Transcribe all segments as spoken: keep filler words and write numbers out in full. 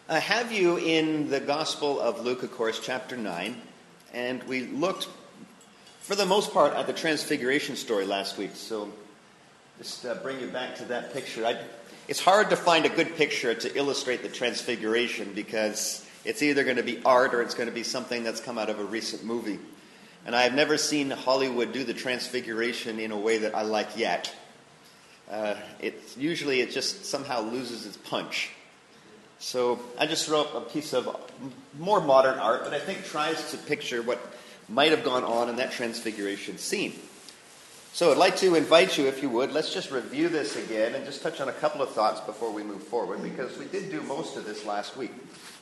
I have you in the Gospel of Luke, of course, chapter nine, and we looked, for the most part, at the Transfiguration story last week, so just uh, bring you back to that picture. I, it's hard to find a good picture to illustrate the Transfiguration because it's either going to be art or it's going to be something that's come out of a recent movie. And I have never seen Hollywood do the Transfiguration in a way that I like yet. Uh, it's usually it just somehow loses its punch. So I just throw up a piece of more modern art that I think tries to picture what might have gone on in that Transfiguration scene. So I'd like to invite you, if you would, let's just review this again and just touch on a couple of thoughts before we move forward, because we did do most of this last week.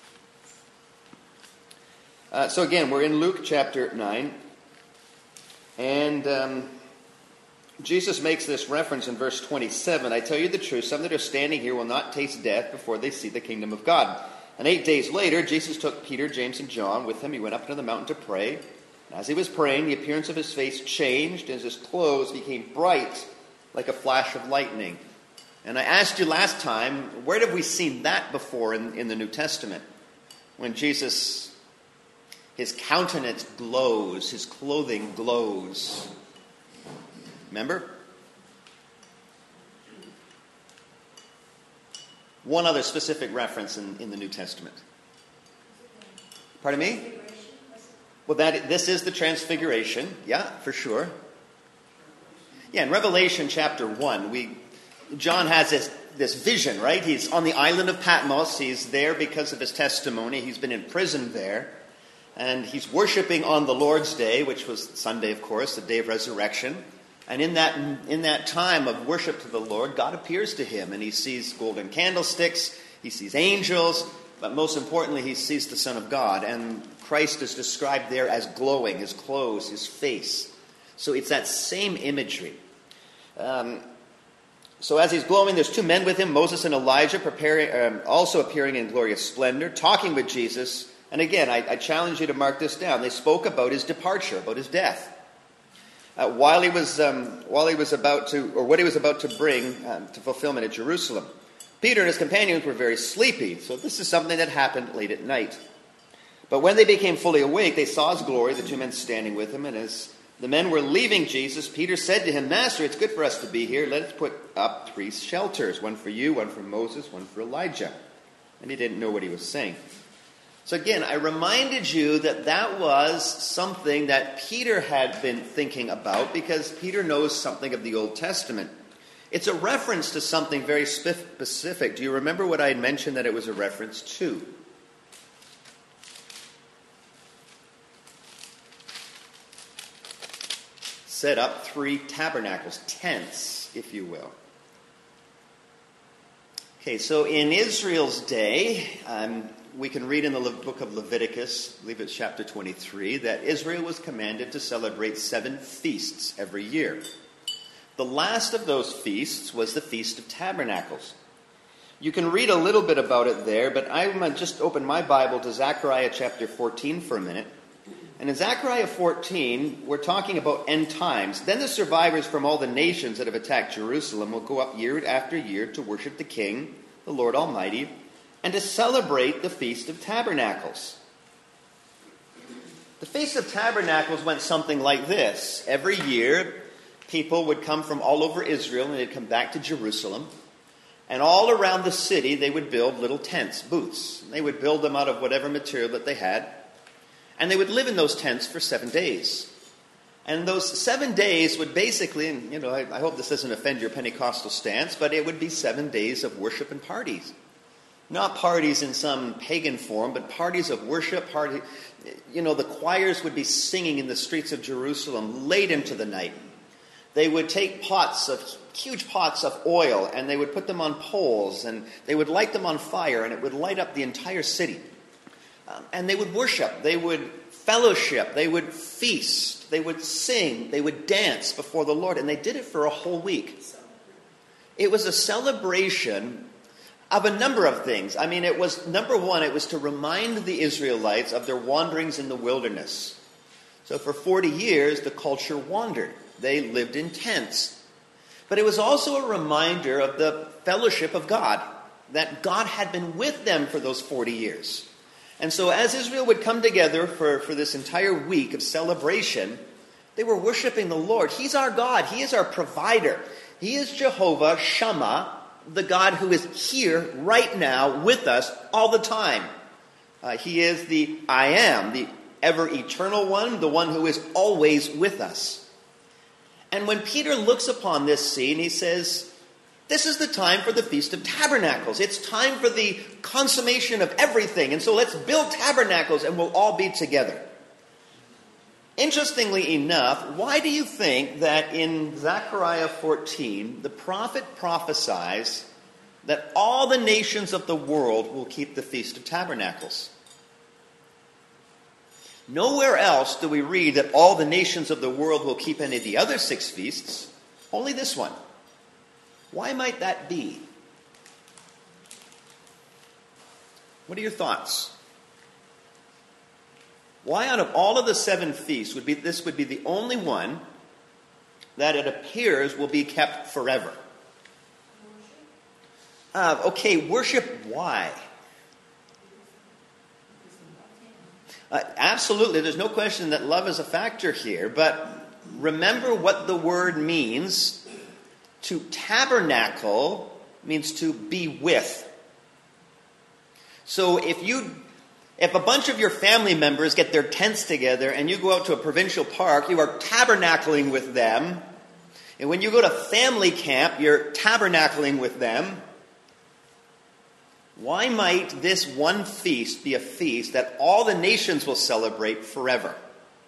Uh, so again, we're in Luke chapter nine, and um, Jesus makes this reference in verse twenty-seven. I tell you the truth, some that are standing here will not taste death before they see the kingdom of God. And eight days later, Jesus took Peter, James, and John with him. He went up into the mountain to pray. And as he was praying, the appearance of his face changed, as his clothes became bright like a flash of lightning. And I asked you last time, where have we seen that before in, in the New Testament? When Jesus, his countenance glows, his clothing glows. Remember? One other specific reference in, in the New Testament. Pardon me? Well, that this is the Transfiguration. Yeah, for sure. Yeah, in Revelation chapter one, we John has this, this vision, right? He's on the island of Patmos. He's there because of his testimony. He's been imprisoned there. And he's worshiping on the Lord's Day, which was Sunday, of course, the day of resurrection. And in that in that time of worship to the Lord, God appears to him, and he sees golden candlesticks, he sees angels, but most importantly, he sees the Son of God. And Christ is described there as glowing, his clothes, his face. So it's that same imagery. Um, so as he's glowing, there's two men with him, Moses and Elijah, preparing, um, also appearing in glorious splendor, talking with Jesus. And again, I, I challenge you to mark this down. They spoke about his departure, about his death. Uh, while he was um, while he was about to, or what he was about to bring um, to fulfillment at Jerusalem. Peter and his companions were very sleepy, so this is something that happened late at night. But when they became fully awake, they saw his glory, the two men standing with him, and as the men were leaving Jesus, Peter said to him, "Master, it's good for us to be here. Let us put up three shelters, one for you, one for Moses, one for Elijah." And he didn't know what he was saying. So again, I reminded you that that was something that Peter had been thinking about because Peter knows something of the Old Testament. It's a reference to something very specific. Do you remember what I had mentioned that it was a reference to? Set up three tabernacles, tents, if you will. Okay, so in Israel's day, um, we can read in the Le- book of Leviticus, I believe it's chapter twenty-three, that Israel was commanded to celebrate seven feasts every year. The last of those feasts was the Feast of Tabernacles. You can read a little bit about it there, but I'm going to just open my Bible to Zechariah chapter fourteen for a minute. And in Zechariah fourteen, we're talking about end times. Then the survivors from all the nations that have attacked Jerusalem will go up year after year to worship the King, the Lord Almighty, and to celebrate the Feast of Tabernacles. The Feast of Tabernacles went something like this. Every year, people would come from all over Israel and they'd come back to Jerusalem. And all around the city, they would build little tents, booths. They would build them out of whatever material that they had. And they would live in those tents for seven days. And those seven days would basically, and you know, I, I hope this doesn't offend your Pentecostal stance, but it would be seven days of worship and parties. Not parties in some pagan form, but parties of worship. Party, you know, the choirs would be singing in the streets of Jerusalem late into the night. They would take pots of, huge pots of oil, and they would put them on poles, and they would light them on fire, and it would light up the entire city. Um, and they would worship, they would fellowship, they would feast, they would sing, they would dance before the Lord, and they did it for a whole week. It was a celebration of a number of things. I mean, it was, number one, it was to remind the Israelites of their wanderings in the wilderness. So for forty years, the culture wandered. They lived in tents. But it was also a reminder of the fellowship of God. that God had been with them for those forty years. And so as Israel would come together for, for this entire week of celebration, they were worshiping the Lord. He's our God. He is our provider. He is Jehovah Shammah, the God who is here right now with us all the time. Uh, he is the I am, the ever-eternal one, the one who is always with us. And when Peter looks upon this scene, he says, this is the time for the Feast of Tabernacles. It's time for the consummation of everything. And so let's build tabernacles and we'll all be together. Interestingly enough, why do you think that in Zechariah fourteen, the prophet prophesies that all the nations of the world will keep the Feast of Tabernacles? Nowhere else do we read that all the nations of the world will keep any of the other six feasts, only this one. Why might that be? What are your thoughts? Why out of all of the seven feasts would be this would be the only one that it appears will be kept forever? Uh, okay, worship, why? Uh, absolutely, there's no question that love is a factor here, but remember what the word means. To tabernacle means to be with. So if you, if a bunch of your family members get their tents together and you go out to a provincial park, you are tabernacling with them. And when you go to family camp, you're tabernacling with them. Why might this one feast be a feast that all the nations will celebrate forever?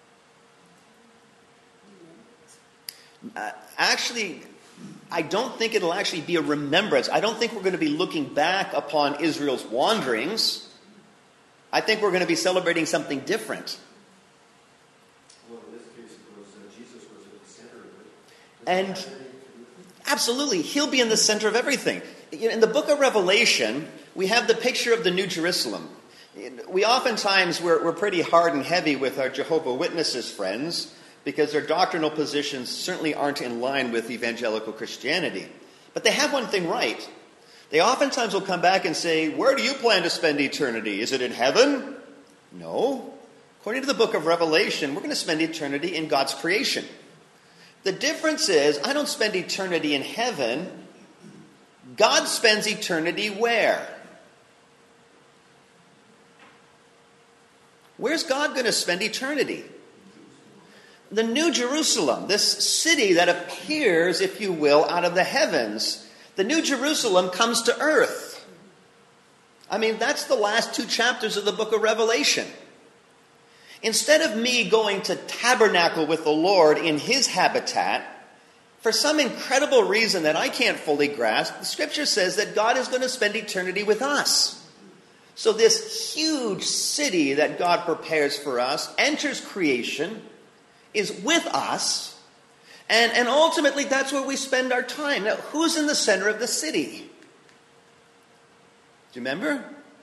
Uh, actually, I don't think it'll actually be a remembrance. I don't think we're going to be looking back upon Israel's wanderings. I think we're going to be celebrating something different. Well, in this case, it was, uh, Jesus was at the center of it. And absolutely, he'll be in the center of everything. In the book of Revelation, we have the picture of the New Jerusalem. We oftentimes, we're, we're pretty hard and heavy with our Jehovah Witnesses friends, because their doctrinal positions certainly aren't in line with evangelical Christianity. But they have one thing right. They oftentimes will come back and say, where do you plan to spend eternity? Is it in heaven? No. According to the book of Revelation, we're going to spend eternity in God's creation. The difference is, I don't spend eternity in heaven. God spends eternity where? Where's God going to spend eternity? The New Jerusalem, this city that appears, if you will, out of the heavens. The New Jerusalem comes to earth. I mean, that's the last two chapters of the book of Revelation. Instead of me going to tabernacle with the Lord in his habitat, for some incredible reason that I can't fully grasp, the scripture says that God is going to spend eternity with us. So this huge city that God prepares for us enters creation, is with us, and, and ultimately that's where we spend our time. Now, who's in the center of the city? Do you remember?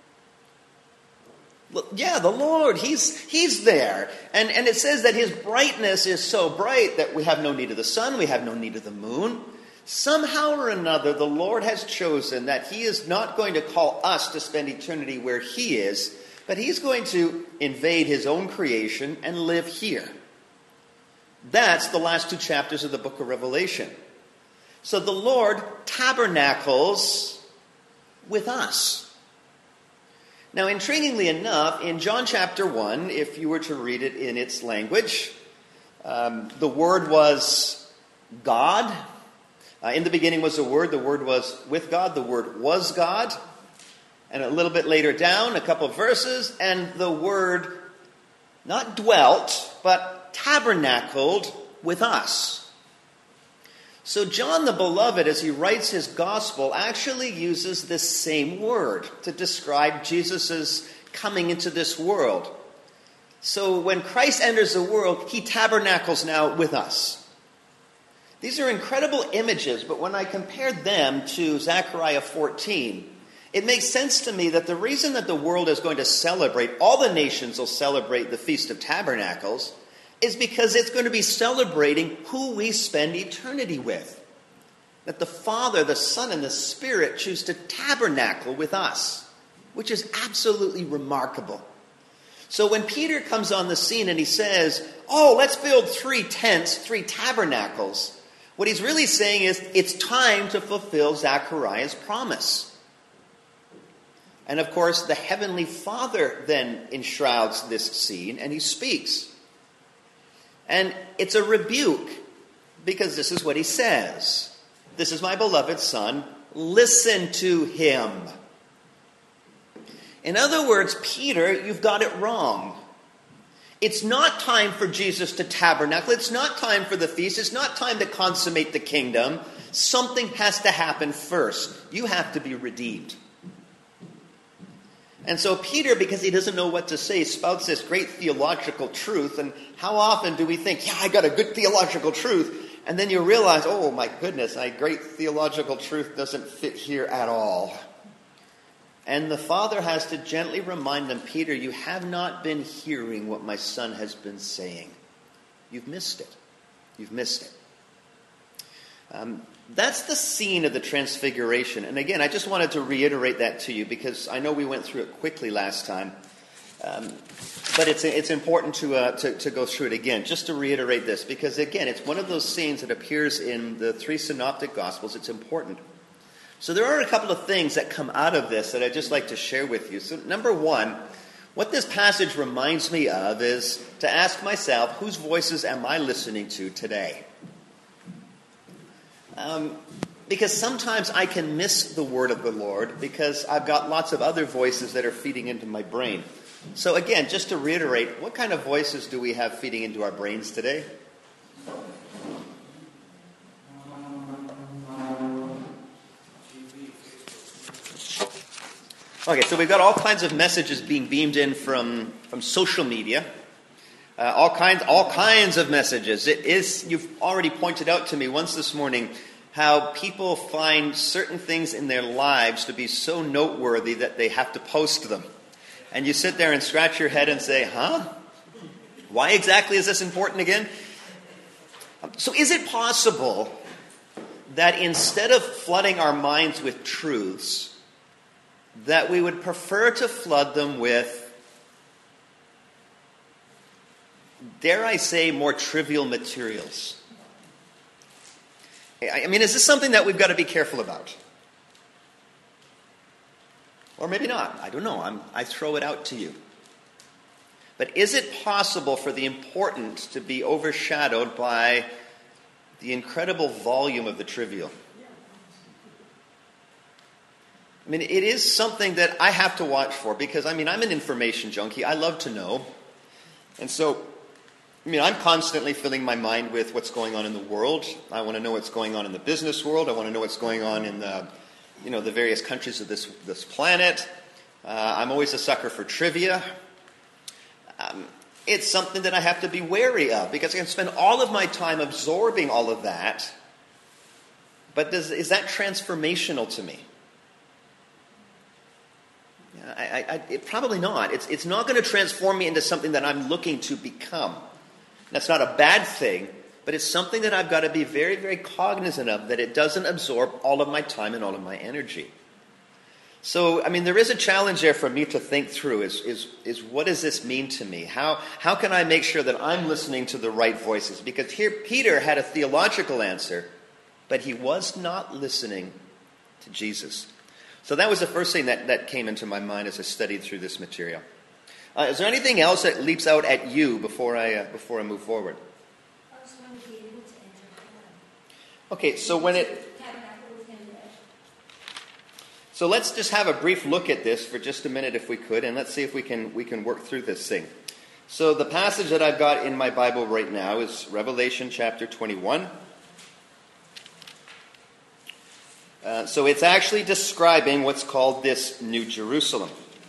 Well, yeah, the Lord. He's He's there. And, and it says that his brightness is so bright that we have no need of the sun, we have no need of the moon. Somehow or another, the Lord has chosen that he is not going to call us to spend eternity where he is, but he's going to invade his own creation and live here. That's the last two chapters of the book of Revelation. So the Lord tabernacles with us. Now, intriguingly enough, in John chapter one, if you were to read it in its language, um, the Word was God. Uh, in the beginning was the Word. The Word was with God. The Word was God. And a little bit later down, a couple of verses, and the Word not dwelt, but tabernacled with us. So John the Beloved, as he writes his gospel, actually uses this same word to describe Jesus' coming into this world. So when Christ enters the world, he tabernacles now with us. These are incredible images, but when I compare them to Zechariah fourteen, it makes sense to me that the reason that the world is going to celebrate, all the nations will celebrate the Feast of Tabernacles, is because it's going to be celebrating who we spend eternity with. that the Father, the Son, and the Spirit choose to tabernacle with us, which is absolutely remarkable. So when Peter comes on the scene and he says, oh, let's build three tents, three tabernacles, what he's really saying is it's time to fulfill Zechariah's promise. And of course, the Heavenly Father then enshrouds this scene and he speaks. And it's a rebuke, because this is what he says. This is my beloved Son. Listen to him. In other words, Peter, you've got it wrong. It's not time for Jesus to tabernacle. It's not time for the feast. It's not time to consummate the kingdom. Something has to happen first. You have to be redeemed. And so Peter, because he doesn't know what to say, spouts this great theological truth. And how often do we think, yeah, I got a good theological truth. And then you realize, oh my goodness, my great theological truth doesn't fit here at all. And the Father has to gently remind them, Peter, you have not been hearing what my Son has been saying. You've missed it. You've missed it. Um, that's the scene of the Transfiguration. And again, I just wanted to reiterate that to you because I know we went through it quickly last time. Um, but it's it's important to, uh, to to go through it again, just to reiterate this. Because again, it's one of those scenes that appears in the three synoptic Gospels. It's important. So there are a couple of things that come out of this that I'd just like to share with you. So number one, what this passage reminds me of is to ask myself, whose voices am I listening to today? Um, because sometimes I can miss the word of the Lord because I've got lots of other voices that are feeding into my brain. So again, just to reiterate, what kind of voices do we have feeding into our brains today? Okay, so we've got all kinds of messages being beamed in from, from social media. Uh, all kinds, all kinds of messages. It is, you've already pointed out to me once this morning how people find certain things in their lives to be so noteworthy that they have to post them. And you sit there and scratch your head and say, huh? Why exactly is this important again? So is it possible that instead of flooding our minds with truths, that we would prefer to flood them with, dare I say, more trivial materials? I mean, is this something that we've got to be careful about? Or maybe not. I don't know. I'm, I throw it out to you. But is it possible for the important to be overshadowed by the incredible volume of the trivial? I mean, it is something that I have to watch for because, I mean, I'm an information junkie. I love to know. And so, I mean, I'm constantly filling my mind with what's going on in the world. I want to know what's going on in the business world. I want to know what's going on in the, you know, the various countries of this, this planet. Uh, I'm always a sucker for trivia. Um, it's something that I have to be wary of because I can spend all of my time absorbing all of that. But does, is that transformational to me? I, I, it, probably not. It's, it's not going to transform me into something that I'm looking to become. That's not a bad thing, but it's something that I've got to be very, very cognizant of, that it doesn't absorb all of my time and all of my energy. So, I mean, there is a challenge there for me to think through is, is, is what does this mean to me? How, how can I make sure that I'm listening to the right voices? Because here Peter had a theological answer, but he was not listening to Jesus. So that was the first thing that, that came into my mind as I studied through this material. Uh, is there anything else that leaps out at you before I uh, before I move forward? I was going to be able to enter heaven. Okay, so when it... So let's just have a brief look at this for just a minute if we could, and let's see if we can we can work through this thing. So the passage that I've got in my Bible right now is Revelation chapter twenty-one. Uh, so it's actually describing what's called this New Jerusalem.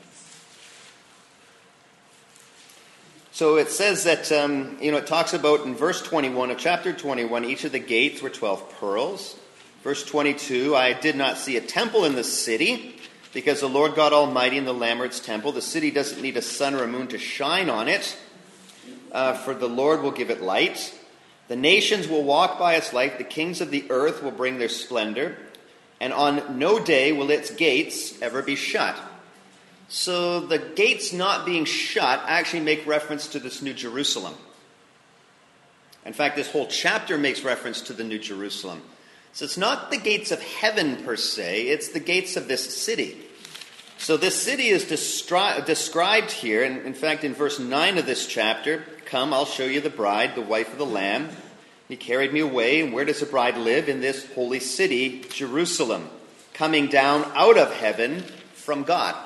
So it says that, um, you know, it talks about in verse twenty-one of chapter twenty-one, each of the gates were twelve pearls. Verse twenty-two, I did not see a temple in the city, because the Lord God Almighty and the Lamb are its temple. The city doesn't need a sun or a moon to shine on it, uh, for the Lord will give it light. The nations will walk by its light. The kings of the earth will bring their splendor. And on no day will its gates ever be shut. So the gates not being shut actually make reference to this New Jerusalem. In fact, this whole chapter makes reference to the New Jerusalem. So it's not the gates of heaven per se, it's the gates of this city. So this city is destri- described here, and in fact in verse nine of this chapter, "Come, I'll show you the bride, the wife of the Lamb. He carried me away, and where does the bride live? In this holy city, Jerusalem, coming down out of heaven from God."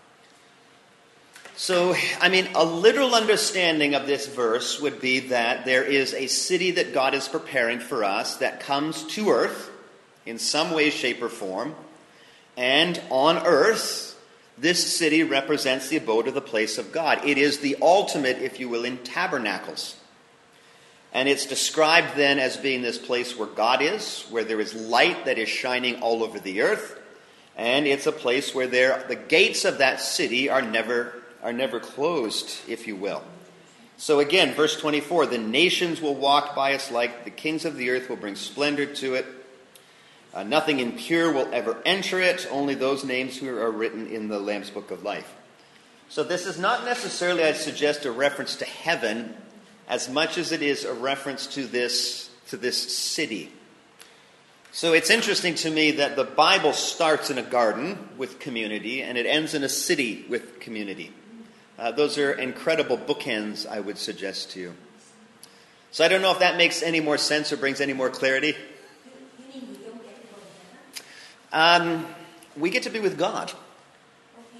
So, I mean, a literal understanding of this verse would be that there is a city that God is preparing for us that comes to earth in some way, shape, or form. And on earth, this city represents the abode of the place of God. It is the ultimate, if you will, in tabernacles. And it's described then as being this place where God is, where there is light that is shining all over the earth. And it's a place where there, the gates of that city are never are never closed, if you will. So again, verse twenty-four, "The nations will walk by its light. The kings of the earth will bring splendor to it. Uh, nothing impure will ever enter it. Only those names who are written in the Lamb's Book of Life." So this is not necessarily, I'd suggest, a reference to heaven as much as it is a reference to this, to this city. So it's interesting to me that the Bible starts in a garden with community and it ends in a city with community. Uh, those are incredible bookends, I would suggest to you. So I don't know if that makes any more sense or brings any more clarity. You mean we don't get to go to heaven? Um, we get to be with God. Okay,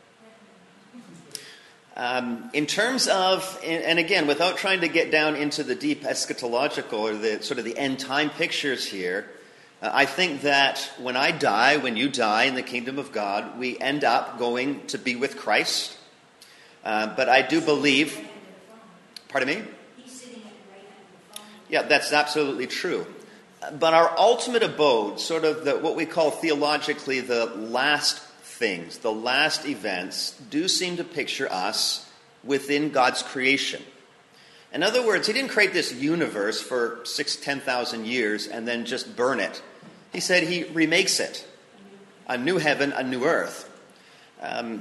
but Um, in terms of, and again, without trying to get down into the deep eschatological or the sort of the end time pictures here, uh, I think that when I die, when you die in the kingdom of God, we end up going to be with Christ. Uh, but I do believe, pardon me? he's sitting at the right hand of the Father. Yeah, that's absolutely true. But our ultimate abode, sort of the, what we call theologically the last things, the last events, do seem to picture us within God's creation. In other words, he didn't create this universe for six, ten thousand years and then just burn it. He said he remakes it. A new heaven, a new earth. Um,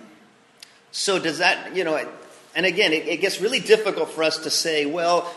so does that, you know, and again, it, it gets really difficult for us to say, well,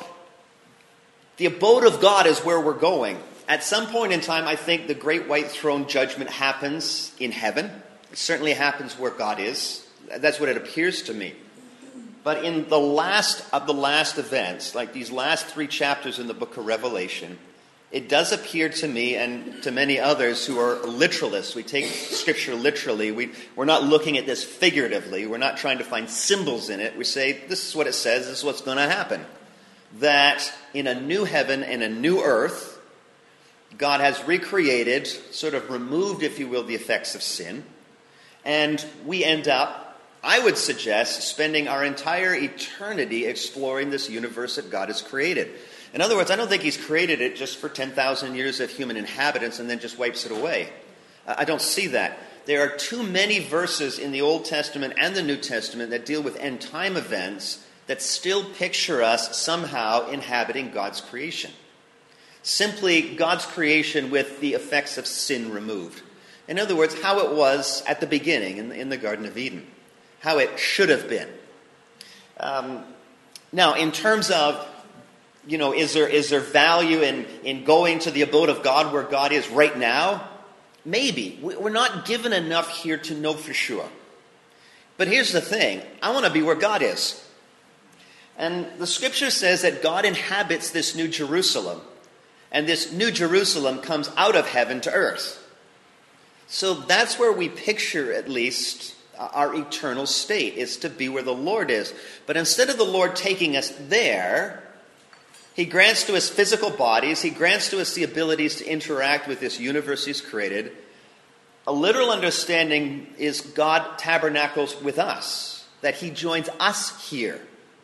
the abode of God is where we're going. At some point in time, I think the great white throne judgment happens in heaven. It certainly happens where God is. That's what it appears to me. But in the last of the last events, like these last three chapters in the book of Revelation, it does appear to me and to many others who are literalists. We take Scripture literally. We, we're not looking at this figuratively. We're not trying to find symbols in it. We say, this is what it says. This is what's going to happen. That in a new heaven and a new earth, God has recreated, sort of removed, if you will, the effects of sin. And we end up, I would suggest, spending our entire eternity exploring this universe that God has created. In other words, I don't think he's created it just for ten thousand years of human inhabitants and then just wipes it away. I don't see that. There are too many verses in the Old Testament and the New Testament that deal with end time events that still picture us somehow inhabiting God's creation. Simply God's creation with the effects of sin removed. In other words, how it was at the beginning in, in the Garden of Eden. How it should have been. Um, now, in terms of, you know, is there is there value in, in going to the abode of God where God is right now? Maybe. We're not given enough here to know for sure. But here's the thing. I want to be where God is. And the Scripture says that God inhabits this New Jerusalem. And this New Jerusalem comes out of heaven to earth. So that's where we picture, at least, our eternal state, is to be where the Lord is. But instead of the Lord taking us there, he grants to us physical bodies. He grants to us the abilities to interact with this universe he's created. A literal understanding is God tabernacles with us, that he joins us here.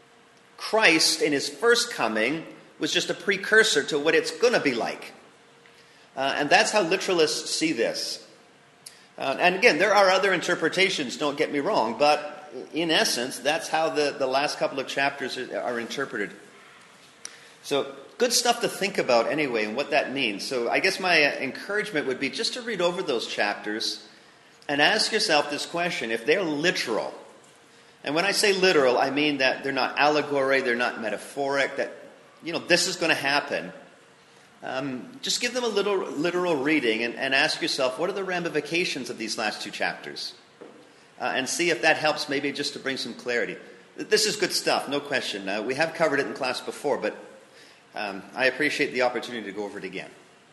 Christ, in his first coming, was just a precursor to what it's going to be like. Uh, and that's how literalists see this. Uh, and again, there are other interpretations, don't get me wrong, but in essence, that's how the, the last couple of chapters are, are interpreted. So good stuff to think about anyway and what that means. So I guess my encouragement would be just to read over those chapters and ask yourself this question. If they're literal, and when I say literal, I mean that they're not allegory, they're not metaphoric, that, you know, this is going to happen. Um, just give them a little literal reading and, and ask yourself, what are the ramifications of these last two chapters? Uh, and see if that helps maybe just to bring some clarity. This is good stuff, no question. Uh, we have covered it in class before, but um, I appreciate the opportunity to go over it again.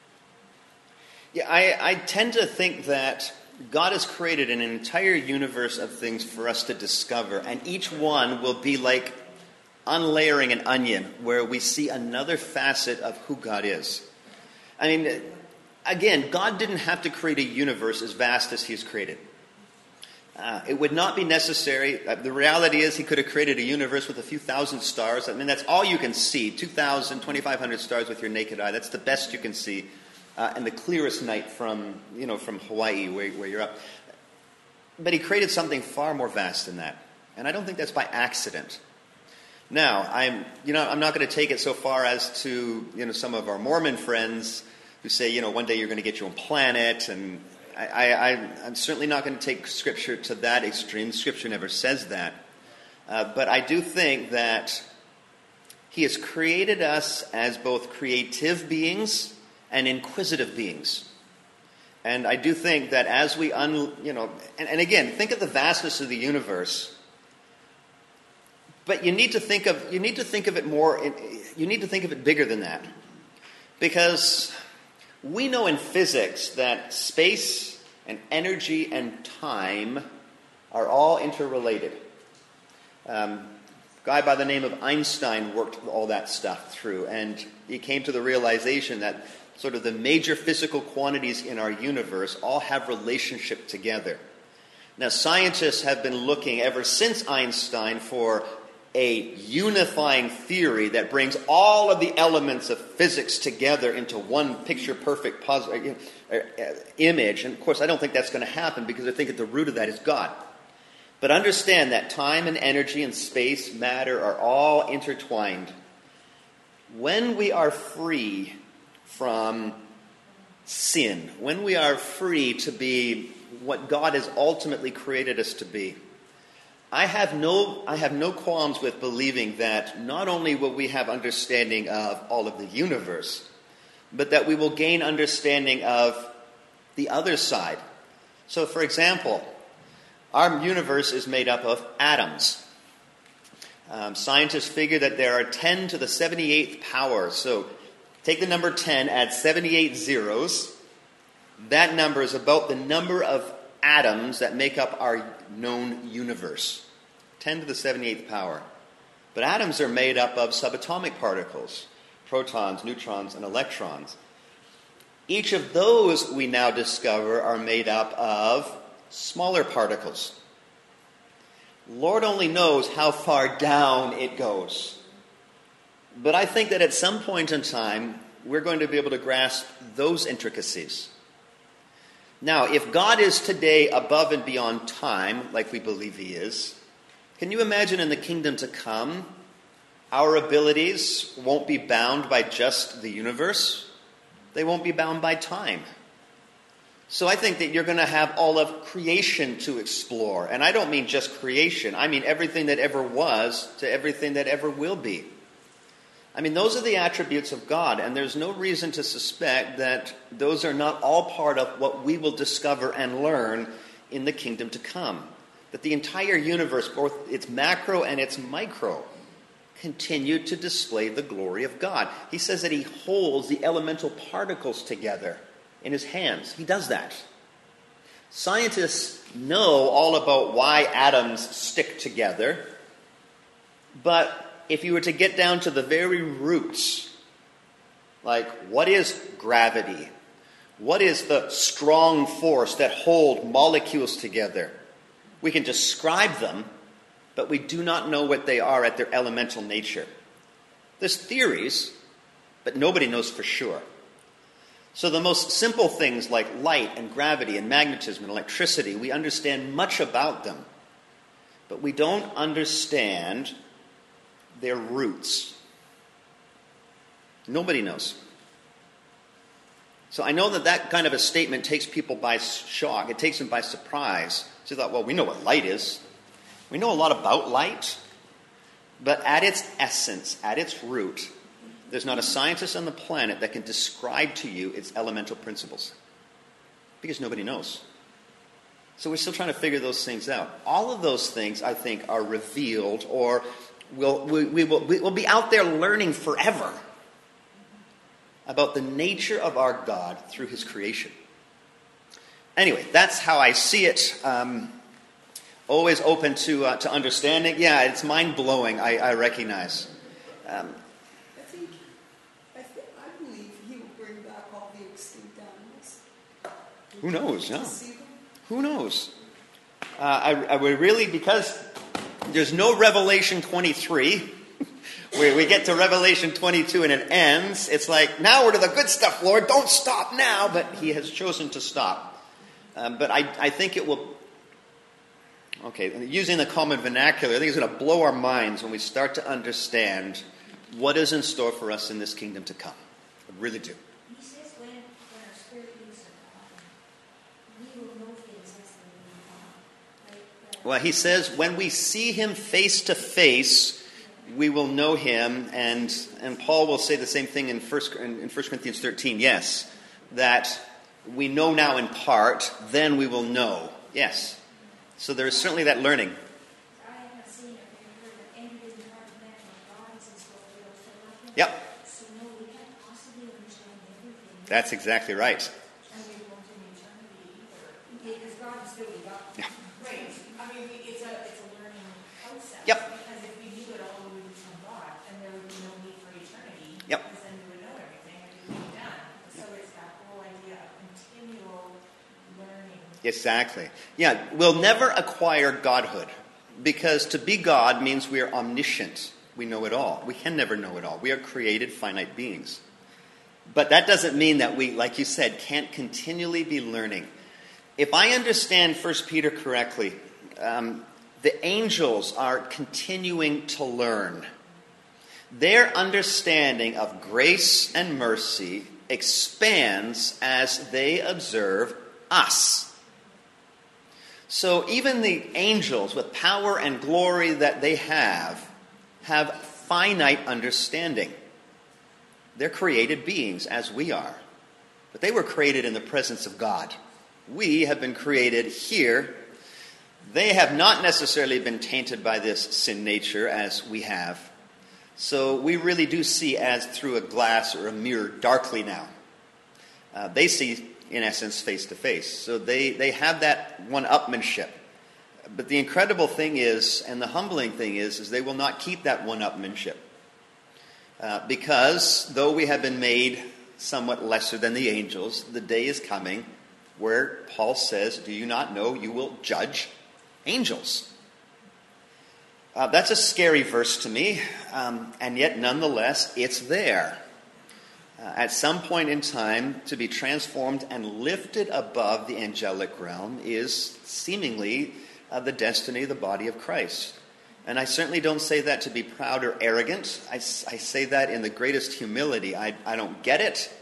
Yeah, I, I tend to think that God has created an entire universe of things for us to discover, and each one will be like unlayering an onion, where we see another facet of who God is. I mean, again, God didn't have to create a universe as vast as He's created. Uh, it would not be necessary. Uh, the reality is He could have created a universe with a few thousand stars. I mean, that's all you can see. two thousand, twenty-five hundred stars with your naked eye. That's the best you can see. Uh, and the clearest night from, you know, from Hawaii, where, where you're up. But He created something far more vast than that. And I don't think that's by accident. Now, I'm, you know, I'm not going to take it so far as to, you know, some of our Mormon friends who say, you know, one day you're going to get your own planet, and I, I, I'm certainly not going to take Scripture to that extreme. Scripture never says that. Uh, but I do think that He has created us as both creative beings and inquisitive beings. And I do think that as we, un, you know, and, and again, think of the vastness of the universe. But you need to think of you need to think of it more. You need to think of it bigger than that, because we know in physics that space and energy and time are all interrelated. Um, a guy by the name of Einstein worked all that stuff through, and he came to the realization that sort of the major physical quantities in our universe all have relationship together. Now, scientists have been looking ever since Einstein for a unifying theory that brings all of the elements of physics together into one picture-perfect puzzle, uh, image. And, of course, I don't think that's going to happen, because I think at the root of that is God. But understand that time and energy and space, matter, are all intertwined. When we are free from sin, when we are free to be what God has ultimately created us to be, I have no I have no qualms with believing that not only will we have understanding of all of the universe, but that we will gain understanding of the other side. So, for example, our universe is made up of atoms. Um, scientists figure that there are ten to the seventy-eighth power. So, take the number ten, add seventy-eight zeros. That number is about the number of atoms that make up our known universe. ten to the seventy-eighth power. But atoms are made up of subatomic particles, protons, neutrons, and electrons. Each of those, we now discover, are made up of smaller particles. Lord only knows how far down it goes. But I think that at some point in time, we're going to be able to grasp those intricacies. Now, if God is today above and beyond time, like we believe He is, can you imagine in the kingdom to come, our abilities won't be bound by just the universe? They won't be bound by time. So I think that you're going to have all of creation to explore. And I don't mean just creation. I mean everything that ever was to everything that ever will be. I mean, those are the attributes of God, and there's no reason to suspect that those are not all part of what we will discover and learn in the kingdom to come. That the entire universe, both its macro and its micro, continue to display the glory of God. He says that He holds the elemental particles together in His hands. He does that. Scientists know all about why atoms stick together, but if you were to get down to the very roots, like what is gravity? What is the strong force that hold molecules together? We can describe them, but we do not know what they are at their elemental nature. There's theories, but nobody knows for sure. So the most simple things like light and gravity and magnetism and electricity, we understand much about them, but we don't understand their roots. Nobody knows. So I know that that kind of a statement takes people by shock. It takes them by surprise. So they thought, well, we know what light is. We know a lot about light. But at its essence, at its root, there's not a scientist on the planet that can describe to you its elemental principles. Because nobody knows. So we're still trying to figure those things out. All of those things, I think, are revealed or will, we, we will we will be out there learning forever about the nature of our God through his creation. Anyway, that's how I see it. Um, always open to uh, to understanding. Yeah, it's mind-blowing, I, I recognize. Um, I think, I think, I believe he will bring back all the extinct animals. who knows? To No. see them. Who knows? Uh, I, I would really, because there's no Revelation twenty-three, where we get to Revelation twenty-two and it ends, it's like, now we're to the good stuff, Lord, don't stop now, but he has chosen to stop. Um, but I, I think it will, okay, using the common vernacular, I think it's going to blow our minds when we start to understand what is in store for us in this kingdom to come. I really do. He says when, when our spirit leaves our body, we will know things as they will be. Like, uh, Well, he says, when we see him face to face, we will know him. And and Paul will say the same thing in First in First Corinthians thirteen. Yes, that we know now in part, then we will know. Yes. So there is certainly that learning. I have not seen or heard of any business part of man or bodies and so forth. Yep, So no, we can't possibly understand everything. that's exactly right. And we won't in eternity either. Because God is still God. Yeah. Right. I mean, it's a, it's a learning process. Yep. Because if we knew it all, we would become God, and there would be no need for eternity. Yep. Because then we would know everything, and it would be done. So it's that whole idea of continual learning. Exactly. Yeah, we'll never acquire godhood, because to be God means we are omniscient. We know it all. We can never know it all. We are created finite beings. But that doesn't mean that we, like you said, can't continually be learning. If I understand First Peter correctly, um, the angels are continuing to learn. Their understanding of grace and mercy expands as they observe us. So even the angels, with power and glory that they have, have finite understanding. They're created beings, as we are. But they were created in the presence of God. We have been created here. They have not necessarily been tainted by this sin nature as we have. So we really do see as through a glass or a mirror darkly now. Uh, they see, in essence, face to face. So they, they have that one-upmanship. But the incredible thing is, and the humbling thing is, is they will not keep that one-upmanship. Uh, because though we have been made somewhat lesser than the angels, the day is coming where Paul says, do you not know you will judge angels? Uh, that's a scary verse to me, um, and yet nonetheless, it's there. Uh, at some point in time, to be transformed and lifted above the angelic realm is seemingly uh, the destiny of the body of Christ. And I certainly don't say that to be proud or arrogant. I, I say that in the greatest humility. I, I don't get it.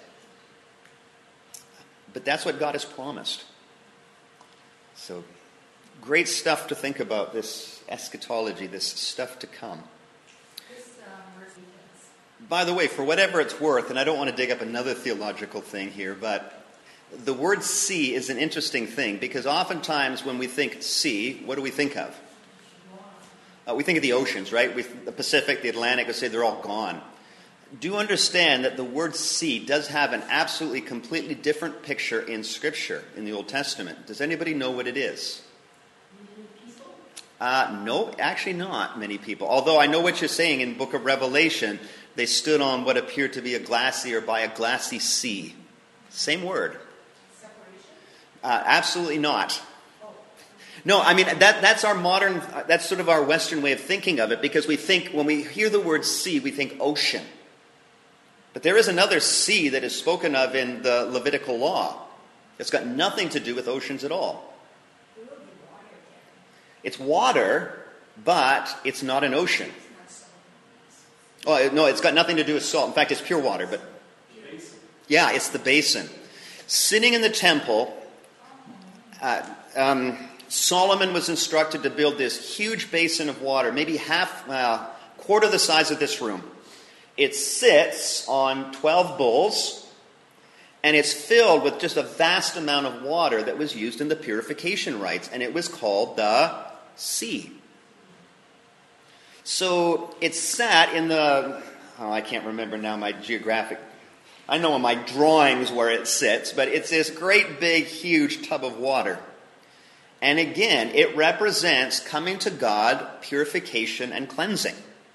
But that's what God has promised. So, great stuff to think about, this eschatology, this stuff to come. This um, verse is By the way, for whatever it's worth, and I don't want to dig up another theological thing here, but the word sea is an interesting thing, because oftentimes when we think sea, what do we think of? Uh, we think of the oceans, right? We, the Pacific, the Atlantic, we say they're all gone. Do understand that the word sea does have an absolutely completely different picture in Scripture, in the Old Testament. Does anybody know what it is? Uh, no, actually not many people. Although I know what you're saying in the book of Revelation, they stood on what appeared to be a glassy or by a glassy sea. Same word. separation. Uh, absolutely not. No, I mean, that that's our modern, that's sort of our Western way of thinking of it, because we think, when we hear the word sea, we think ocean. But there is another sea that is spoken of in the Levitical law. It's got nothing to do with oceans at all. There will be water there. It's water, but it's not an ocean. It's not so nice. Oh, no, it's got nothing to do with salt. In fact, it's pure water. But yeah, it's the basin. Sitting in the temple, uh, um, Solomon was instructed to build this huge basin of water, maybe half, uh, quarter the size of this room. It sits on twelve bowls, and it's filled with just a vast amount of water that was used in the purification rites, and it was called the sea. So it sat in the, oh, I can't remember now my geographic, I know in my drawings where it sits, but it's this great big huge tub of water. And again, it represents coming to God, purification and cleansing.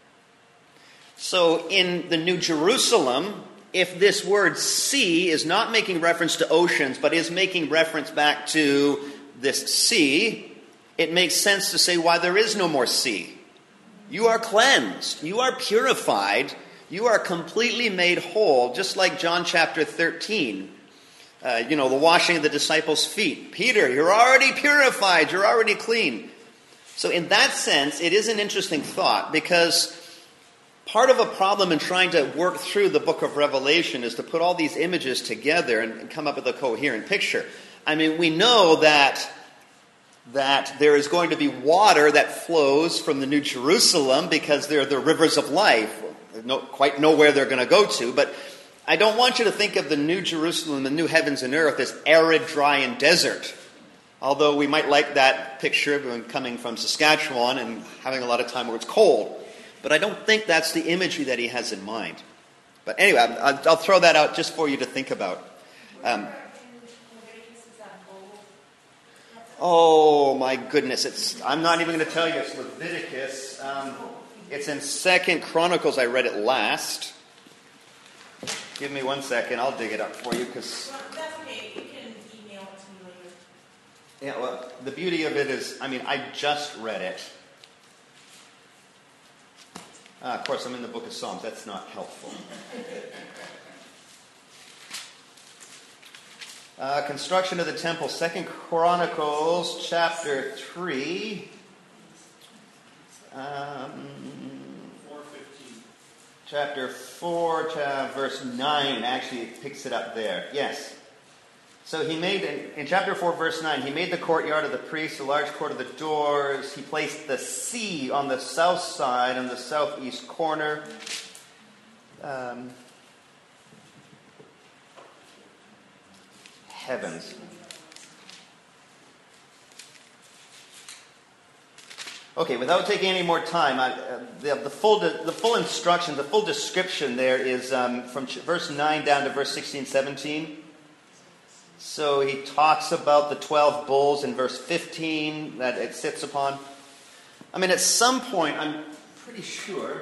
So in the New Jerusalem, if this word sea is not making reference to oceans, but is making reference back to this sea, it makes sense to say why there is no more sea. You are cleansed. You are purified. You are completely made whole, just like John chapter thirteen. Uh, you know, the washing of the disciples' feet. Peter, you're already purified. You're already clean. So in that sense, it is an interesting thought, because part of a problem in trying to work through the book of Revelation is to put all these images together and come up with a coherent picture. I mean, we know that that there is going to be water that flows from the New Jerusalem because they're the rivers of life. I don't quite know where they're going to go to, but I don't want you to think of the New Jerusalem, the new heavens and earth, as arid, dry, and desert. Although we might like that picture of coming from Saskatchewan and having a lot of time where it's cold. But I don't think that's the imagery that he has in mind. But anyway, I'll, I'll throw that out just for you to think about. Um, oh my goodness! It's I'm not even going to tell you. It's Leviticus. Um, it's in Second Chronicles. I read it last. Give me one second. I'll dig it up for you because. Well, that's okay. You can email it to me later. Yeah. Well, the beauty of it is, I mean, I just read it. Uh, of course, I'm in the book of Psalms. That's not helpful. Uh, construction of the temple, Second Chronicles, chapter three. Um, chapter four, uh, verse nine. Actually, it picks it up there. Yes. So he made, in, in chapter four, verse nine, he made the courtyard of the priests, the large court of the doors. He placed the sea on the south side, on the southeast corner. Um, heavens. Okay, without taking any more time, I, uh, the, the full de, the full instruction, the full description there is um, from ch- verse nine down to verse sixteen, seventeen. So he talks about the twelve bulls in verse fifteen that it sits upon. I mean, at some point, I'm pretty sure.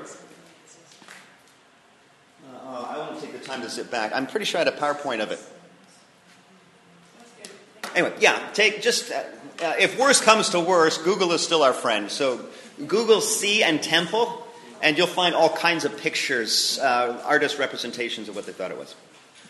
Uh, I won't take the time to zip back. I'm pretty sure I had a PowerPoint of it. Anyway, yeah, take just uh, uh, if worse comes to worse, Google is still our friend. So Google sea and temple, and you'll find all kinds of pictures, uh, artist representations of what they thought it was.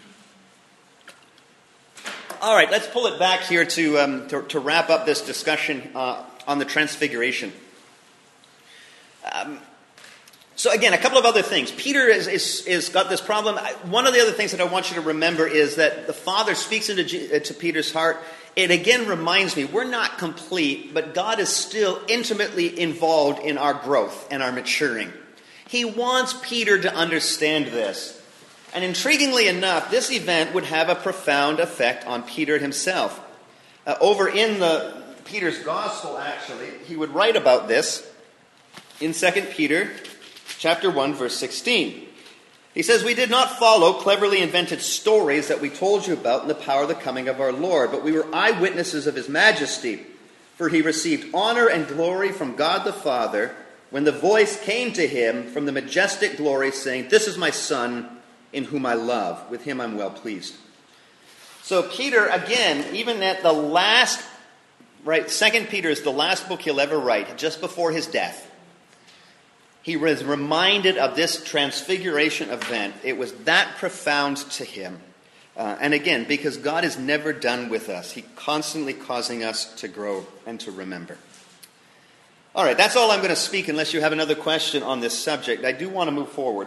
All right, let's pull it back here to um, to, to wrap up this discussion uh, on the Transfiguration. Um, so again, a couple of other things. Peter is, is, is got this problem. One of the other things that I want you to remember is that the Father speaks into G, to Peter's heart. It again reminds me, we're not complete, but God is still intimately involved in our growth and our maturing. He wants Peter to understand this. And intriguingly enough, this event would have a profound effect on Peter himself. Uh, over in the Peter's Gospel, actually, he would write about this in Second Peter chapter one, verse sixteen. He says, "We did not follow cleverly invented stories that we told you about in the power of the coming of our Lord, but we were eyewitnesses of his majesty. For he received honor and glory from God the Father when the voice came to him from the majestic glory, saying, 'This is my Son, in whom I love. With him I'm well pleased.'" So Peter, again, even at the last, right, Second Peter is the last book he'll ever write, just before his death. He was reminded of this transfiguration event. It was that profound to him. Uh, and again, because God is never done with us. He's constantly causing us to grow and to remember. All right, that's all I'm going to speak unless you have another question on this subject. I do want to move forward.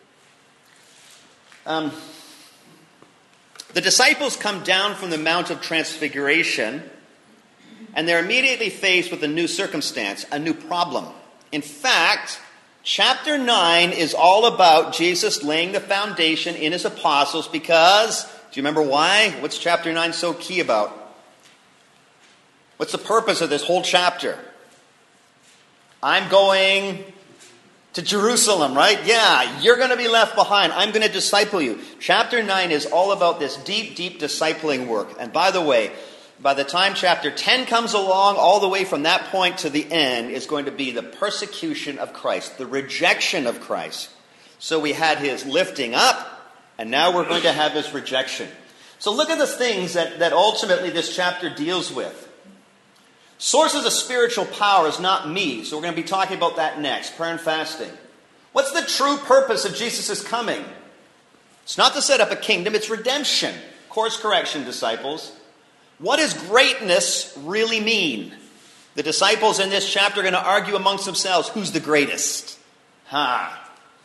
Um, the disciples come down from the Mount of Transfiguration, and they're immediately faced with a new circumstance, a new problem. In fact, chapter nine is all about Jesus laying the foundation in his apostles because, do you remember why? What's chapter nine so key about? What's the purpose of this whole chapter? I'm going to Jerusalem, right? Yeah, you're going to be left behind. I'm going to disciple you. Chapter nine is all about this deep, deep discipling work. And by the way, by the time chapter ten comes along, all the way from that point to the end is going to be the persecution of Christ, the rejection of Christ. So we had his lifting up, and now we're going to have his rejection. So look at the things that, that ultimately this chapter deals with. Sources of spiritual power is not me, so we're going to be talking about that next, prayer and fasting. What's the true purpose of Jesus' coming? It's not to set up a kingdom, it's redemption. Course correction, disciples. What does greatness really mean? The disciples in this chapter are going to argue amongst themselves, who's the greatest? Ha!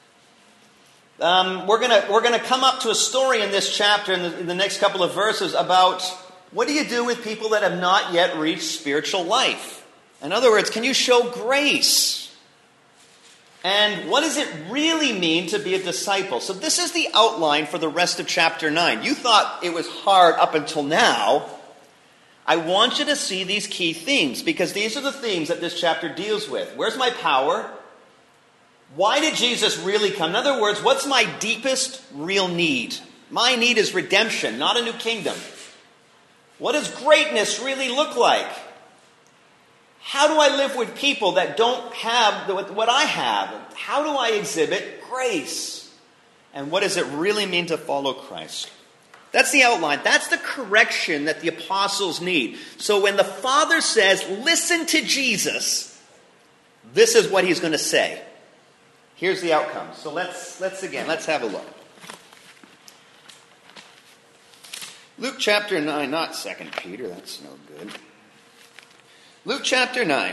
Um, we're going to we're going to come up to a story in this chapter, in the, in the next couple of verses, about what do you do with people that have not yet reached spiritual life? In other words, can you show grace? And what does it really mean to be a disciple? So this is the outline for the rest of chapter nine. You thought it was hard up until now. I want you to see these key themes, because these are the themes that this chapter deals with. Where's my power? Why did Jesus really come? In other words, what's my deepest real need? My need is redemption, not a new kingdom. What does greatness really look like? How do I live with people that don't have what I have? How do I exhibit grace? And what does it really mean to follow Christ? That's the outline. That's the correction that the apostles need. So when the Father says, listen to Jesus, this is what he's going to say. Here's the outcome. So let's, let's again, let's have a look. Luke chapter nine, not Second Peter, that's no good. Luke chapter nine,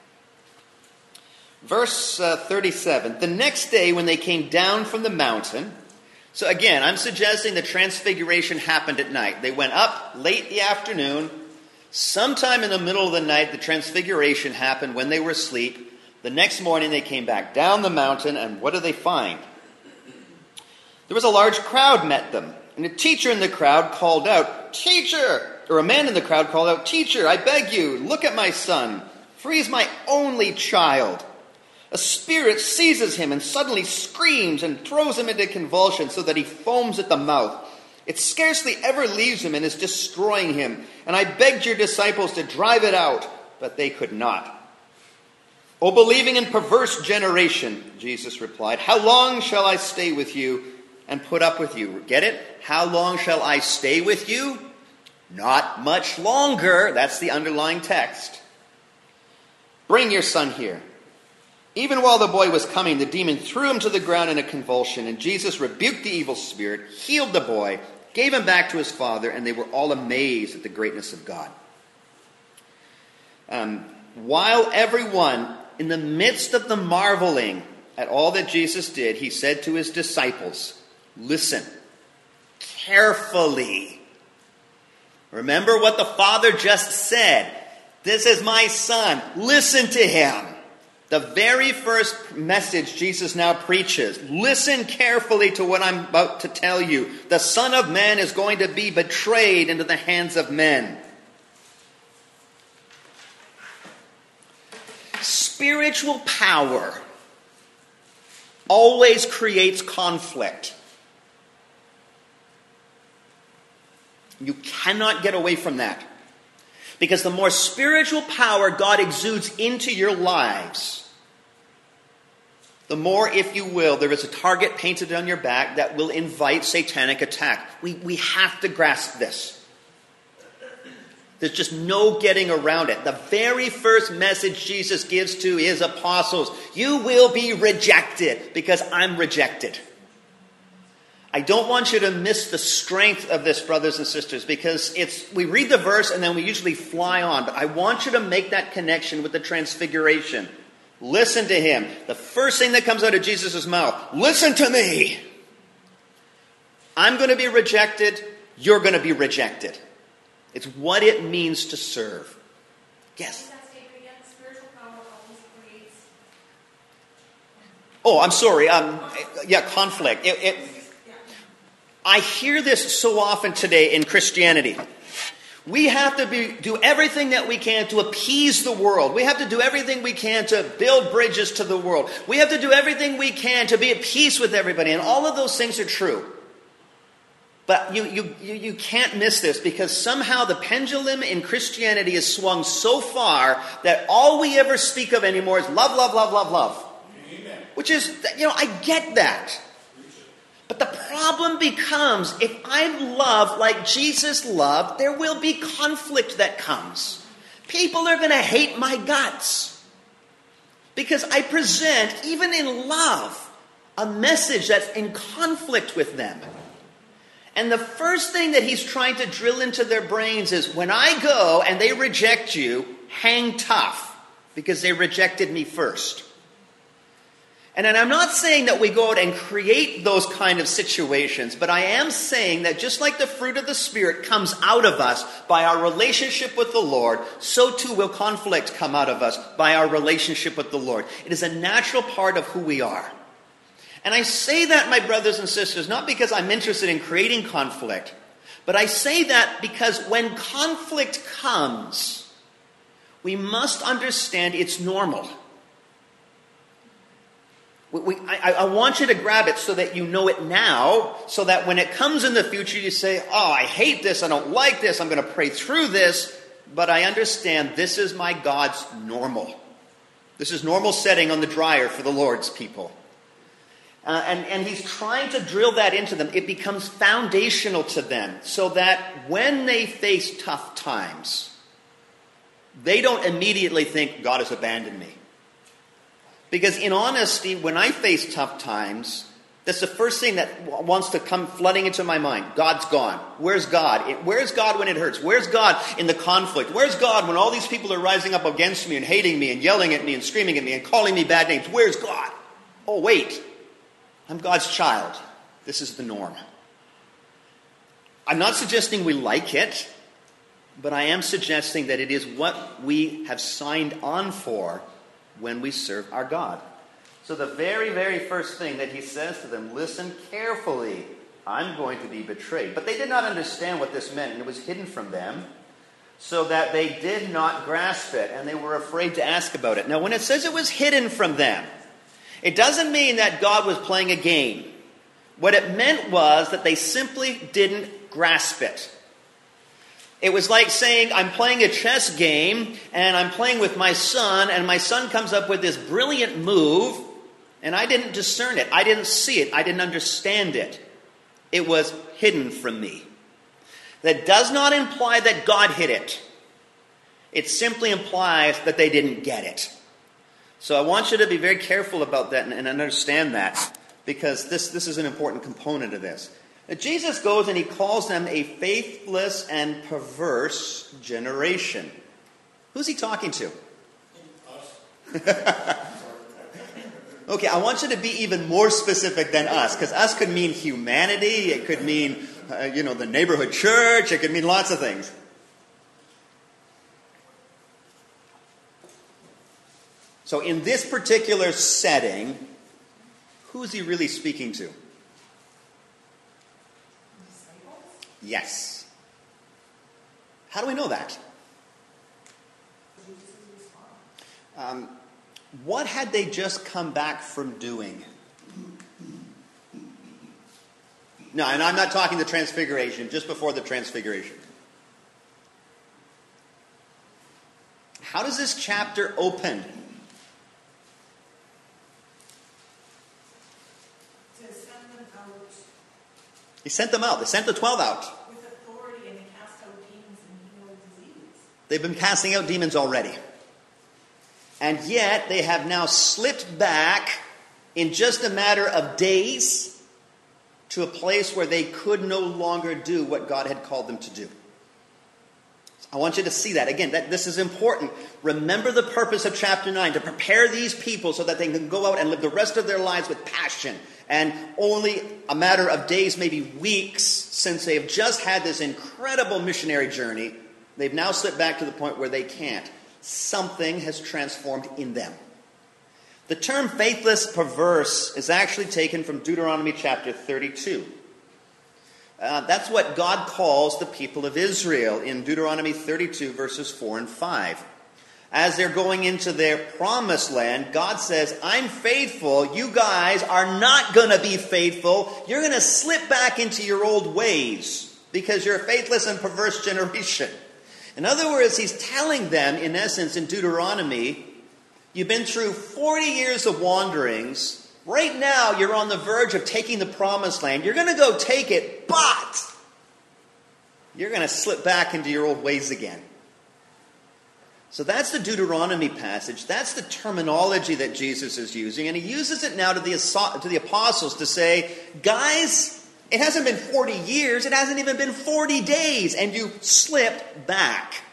verse uh, thirty-seven. The next day when they came down from the mountain, so again, I'm suggesting the transfiguration happened at night. They went up late the afternoon. Sometime in the middle of the night, the transfiguration happened when they were asleep. The next morning they came back down the mountain, and what do they find? There was a large crowd met them. And a teacher in the crowd called out, Teacher! Or a man in the crowd called out, Teacher, I beg you, look at my son, for he is my only child. A spirit seizes him and suddenly screams and throws him into convulsions so that he foams at the mouth. It scarcely ever leaves him and is destroying him. And I begged your disciples to drive it out, but they could not. O believing and perverse generation, Jesus replied, how long shall I stay with you and put up with you? Get it? How long shall I stay with you? Not much longer. That's the underlying text. Bring your son here. Even while the boy was coming, the demon threw him to the ground in a convulsion, and Jesus rebuked the evil spirit, healed the boy, gave him back to his father, and they were all amazed at the greatness of God. Um, while everyone, in the midst of the marveling at all that Jesus did, he said to his disciples, listen carefully. Remember what the Father just said. This is my son. Listen to him. The very first message Jesus now preaches. Listen carefully to what I'm about to tell you. The Son of Man is going to be betrayed into the hands of men. Spiritual power always creates conflict. You cannot get away from that. Because the more spiritual power God exudes into your lives, the more, if you will, there is a target painted on your back that will invite satanic attack. We, we have to grasp this. There's just no getting around it. The very first message Jesus gives to his apostles, you will be rejected because I'm rejected. I don't want you to miss the strength of this, brothers and sisters, because it's we read the verse and then we usually fly on. But I want you to make that connection with the transfiguration. Listen to him. The first thing that comes out of Jesus' mouth, listen to me. I'm going to be rejected. You're going to be rejected. It's what it means to serve. Yes? Oh, I'm sorry. Um, yeah, conflict. It, it, I hear this so often today in Christianity. We have to be, do everything that we can to appease the world. We have to do everything we can to build bridges to the world. We have to do everything we can to be at peace with everybody. And all of those things are true. But you, you, you, you can't miss this, because somehow the pendulum in Christianity is swung so far that all we ever speak of anymore is love, love, love, love, love. Amen. Which is, you know, I get that. But the problem becomes, if I love like Jesus loved, there will be conflict that comes. People are going to hate my guts. Because I present, even in love, a message that's in conflict with them. And the first thing that he's trying to drill into their brains is, when I go and they reject you, hang tough, because they rejected me first. And I'm not saying that we go out and create those kind of situations, but I am saying that just like the fruit of the Spirit comes out of us by our relationship with the Lord, so too will conflict come out of us by our relationship with the Lord. It is a natural part of who we are. And I say that, my brothers and sisters, not because I'm interested in creating conflict, but I say that because when conflict comes, we must understand it's normal. We, we, I, I want you to grab it so that you know it now, so that when it comes in the future, you say, oh, I hate this, I don't like this, I'm going to pray through this, but I understand this is my God's normal. This is normal setting on the dryer for the Lord's people. Uh, and, and he's trying to drill that into them. It becomes foundational to them, so that when they face tough times, they don't immediately think, God has abandoned me. Because in honesty, when I face tough times, that's the first thing that wants to come flooding into my mind. God's gone. Where's God? Where's God when it hurts? Where's God in the conflict? Where's God when all these people are rising up against me and hating me and yelling at me and screaming at me and calling me bad names? Where's God? Oh, wait. I'm God's child. This is the norm. I'm not suggesting we like it, but I am suggesting that it is what we have signed on for when we serve our God. So the very, very first thing that he says to them, listen carefully, I'm going to be betrayed. But they did not understand what this meant, and it was hidden from them, so that they did not grasp it, and they were afraid to ask about it. Now, when it says it was hidden from them, it doesn't mean that God was playing a game. What it meant was that they simply didn't grasp it. It was like saying, I'm playing a chess game, and I'm playing with my son, and my son comes up with this brilliant move, and I didn't discern it. I didn't see it. I didn't understand it. It was hidden from me. That does not imply that God hid it. It simply implies that they didn't get it. So I want you to be very careful about that and, and understand that, because this, this is an important component of this. Now, Jesus goes and he calls them a faithless and perverse generation. Who's he talking to? Us. Okay, I want you to be even more specific than us, because us could mean humanity, it could mean, uh, you know, the neighborhood church, it could mean lots of things. So in this particular setting, who is he really speaking to? Yes. How do we know that? Um, what had they just come back from doing? No, and I'm not talking the transfiguration, just before the transfiguration. How does this chapter open? He sent them out. They sent the twelve out. With authority, and they cast out demons and healed diseases. They've been casting out demons already. And yet, they have now slipped back in just a matter of days to a place where they could no longer do what God had called them to do. I want you to see that. Again, that this is important. Remember the purpose of chapter nine, to prepare these people so that they can go out and live the rest of their lives with passion. And only a matter of days, maybe weeks, since they have just had this incredible missionary journey, they've now slipped back to the point where they can't. Something has transformed in them. The term faithless, perverse is actually taken from Deuteronomy chapter thirty-two. Uh, that's what God calls the people of Israel in Deuteronomy thirty-two, verses four and five. As they're going into their promised land, God says, I'm faithful. You guys are not going to be faithful. You're going to slip back into your old ways because you're a faithless and perverse generation. In other words, he's telling them, in essence, in Deuteronomy, you've been through forty years of wanderings. Right now, you're on the verge of taking the promised land. You're going to go take it, but you're going to slip back into your old ways again. So that's the Deuteronomy passage. That's the terminology that Jesus is using. And he uses it now to the, to the apostles to say, guys, it hasn't been forty years. It hasn't even been forty days. And you slipped back.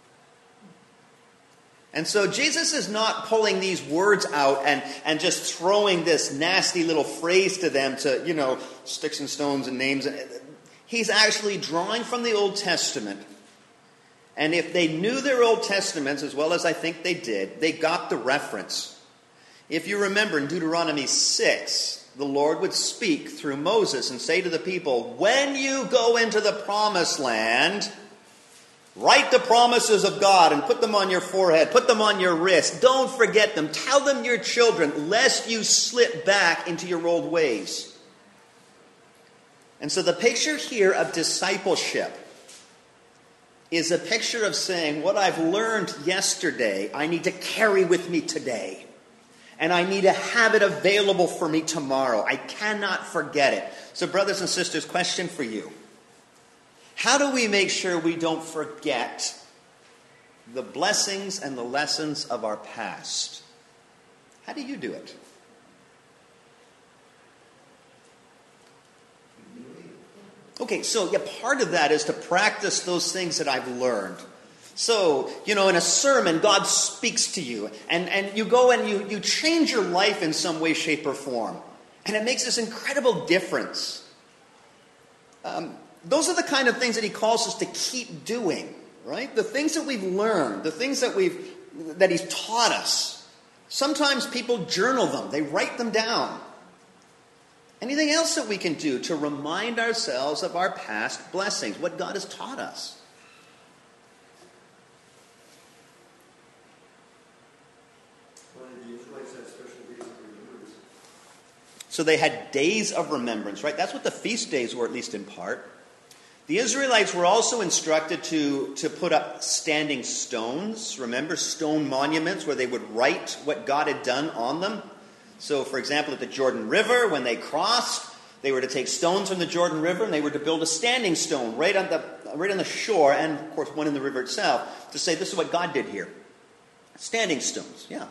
And so Jesus is not pulling these words out and, and just throwing this nasty little phrase to them to, you know, sticks and stones and names. He's actually drawing from the Old Testament. And if they knew their Old Testaments, as well as I think they did, they got the reference. If you remember in Deuteronomy six, the Lord would speak through Moses and say to the people, when you go into the promised land, write the promises of God and put them on your forehead, put them on your wrist. Don't forget them. Tell them your children, lest you slip back into your old ways. And so the picture here of discipleship is a picture of saying, what I've learned yesterday, I need to carry with me today. And I need to have it available for me tomorrow. I cannot forget it. So brothers and sisters, question for you. How do we make sure we don't forget the blessings and the lessons of our past? How do you do it? Okay, so yeah, part of that is to practice those things that I've learned. So, you know, in a sermon, God speaks to you, and, and you go and you, you change your life in some way, shape, or form. And it makes this incredible difference. Um, those are the kind of things that he calls us to keep doing, right? The things that we've learned, the things that we've that he's taught us. Sometimes people journal them. They write them down. Anything else that we can do to remind ourselves of our past blessings, what God has taught us? Well, the Israelites had special days of remembrance. So they had days of remembrance, right? That's what the feast days were, at least in part. The Israelites were also instructed to, to put up standing stones. Remember, stone monuments where they would write what God had done on them. So, for example, at the Jordan River, when they crossed, they were to take stones from the Jordan River and they were to build a standing stone right on the right on the shore, and of course one in the river itself, to say this is what God did here. Standing stones, yeah.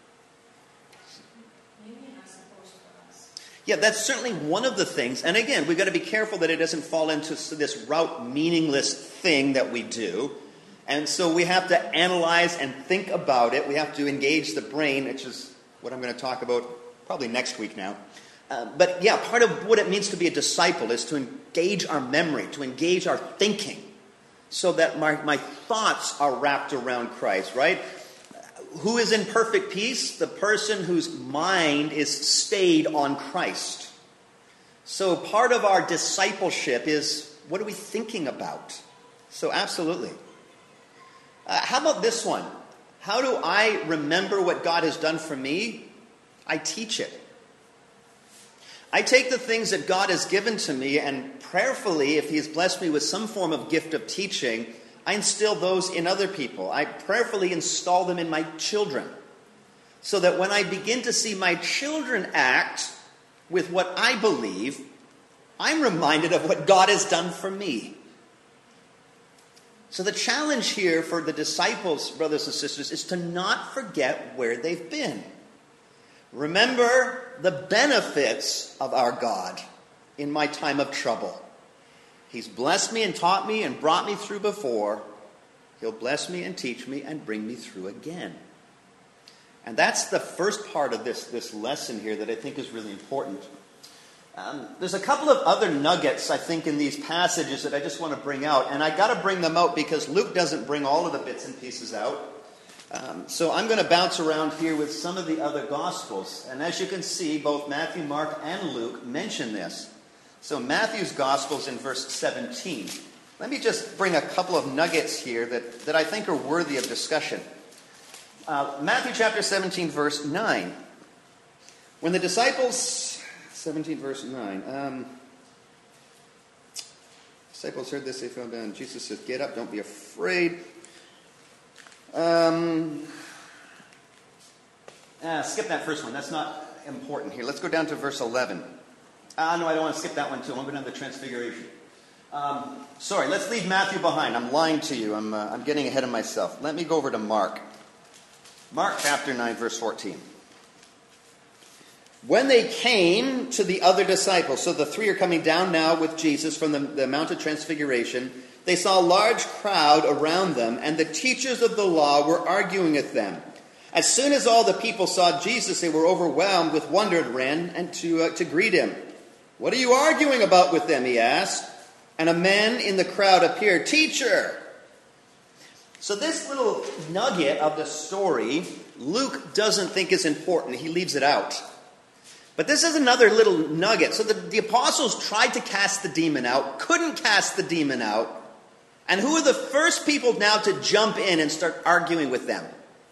Maybe not supposed for us. Yeah, that's certainly one of the things. And again, we've got to be careful that it doesn't fall into this route meaningless thing that we do. And so we have to analyze and think about it. We have to engage the brain, which is what I'm going to talk about probably next week now. Uh, but yeah, part of what it means to be a disciple is to engage our memory, to engage our thinking, so that my, my thoughts are wrapped around Christ, right? Who is in perfect peace? The person whose mind is stayed on Christ. So part of our discipleship is, what are we thinking about? So absolutely. Uh, how about this one? How do I remember what God has done for me? I teach it. I take the things that God has given to me, and prayerfully, if he has blessed me with some form of gift of teaching, I instill those in other people. I prayerfully install them in my children, so that when I begin to see my children act with what I believe, I'm reminded of what God has done for me. So the challenge here for the disciples, brothers and sisters, is to not forget where they've been. Remember the benefits of our God. in my time of trouble. He's blessed me and taught me and brought me through before. He'll bless me and teach me and bring me through again. And that's the first part of this, this lesson here that I think is really important. Um, there's a couple of other nuggets, I think, in these passages that I just want to bring out. And I got to bring them out because Luke doesn't bring all of the bits and pieces out. Um, so I'm going to bounce around here with some of the other Gospels. And as you can see, both Matthew, Mark, and Luke mention this. So Matthew's Gospel's in verse seventeen. Let me just bring a couple of nuggets here that, that I think are worthy of discussion. Uh, Matthew chapter seventeen, verse nine. When the disciples... seventeen, verse nine. Um, disciples heard this, they fell down. Jesus says, "Get up, don't be afraid." Um, ah, skip that first one. That's not important here. Let's go down to verse eleven. Ah, no, I don't want to skip that one too. I want to go down to the Transfiguration. Um, sorry, let's leave Matthew behind. I'm lying to you. I'm, uh, I'm getting ahead of myself. Let me go over to Mark. Mark chapter nine, verse fourteen. When they came to the other disciples, so the three are coming down now with Jesus from the, the Mount of Transfiguration, they saw a large crowd around them, and the teachers of the law were arguing with them. As soon as all the people saw Jesus, they were overwhelmed with wonder and ran and to, uh, to greet him. "What are you arguing about with them?" he asked. And a man in the crowd appeared. "Teacher!" So this little nugget of the story, Luke doesn't think is important. He leaves it out. But this is another little nugget. So the, the apostles tried to cast the demon out, couldn't cast the demon out. And who are the first people now to jump in and start arguing with them?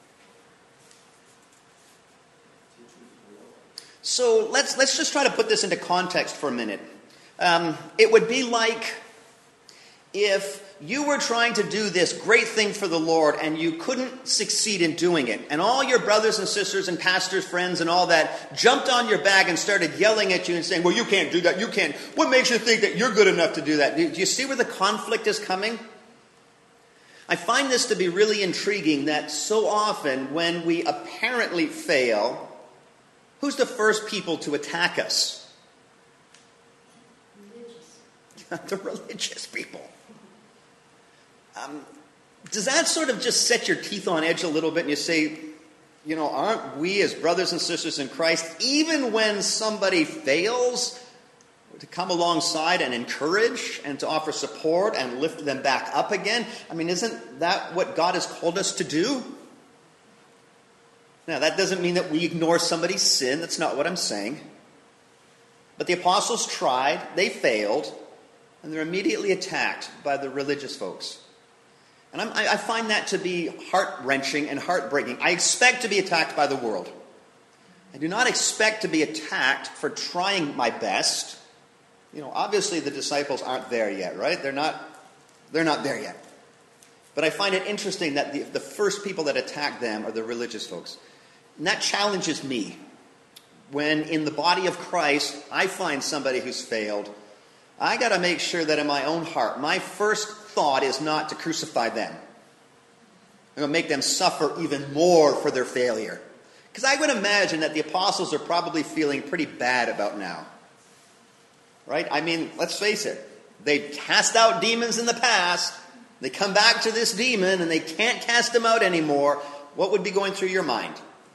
So let's let's just try to put this into context for a minute. Um, it would be like if you were trying to do this great thing for the Lord and you couldn't succeed in doing it. And all your brothers and sisters and pastors' friends and all that jumped on your back and started yelling at you and saying, "Well, you can't do that. You can't. What makes you think that you're good enough to do that?" Do you see where the conflict is coming? I find this to be really intriguing that so often when we apparently fail, who's the first people to attack us? Religious. The religious people. Um, does that sort of just set your teeth on edge a little bit and you say, you know, aren't we as brothers and sisters in Christ, even when somebody fails, to come alongside and encourage and to offer support and lift them back up again? I mean, isn't that what God has called us to do? Now, that doesn't mean that we ignore somebody's sin. That's not what I'm saying. But the apostles tried, they failed, and they're immediately attacked by the religious folks. And I'm, I find that to be heart-wrenching and heartbreaking. I expect to be attacked by the world. I do not expect to be attacked for trying my best. You know, obviously the disciples aren't there yet, right? They're not, they're not there yet. But I find it interesting that the, the first people that attack them are the religious folks. And that challenges me. When in the body of Christ, I find somebody who's failed, I got to make sure that in my own heart, my first thought is not to crucify them. I'm going to make them suffer even more for their failure. Because I would imagine that the apostles are probably feeling pretty bad about now. Right? I mean, let's face it. They cast out demons in the past. They come back to this demon and they can't cast them out anymore. What would be going through your mind?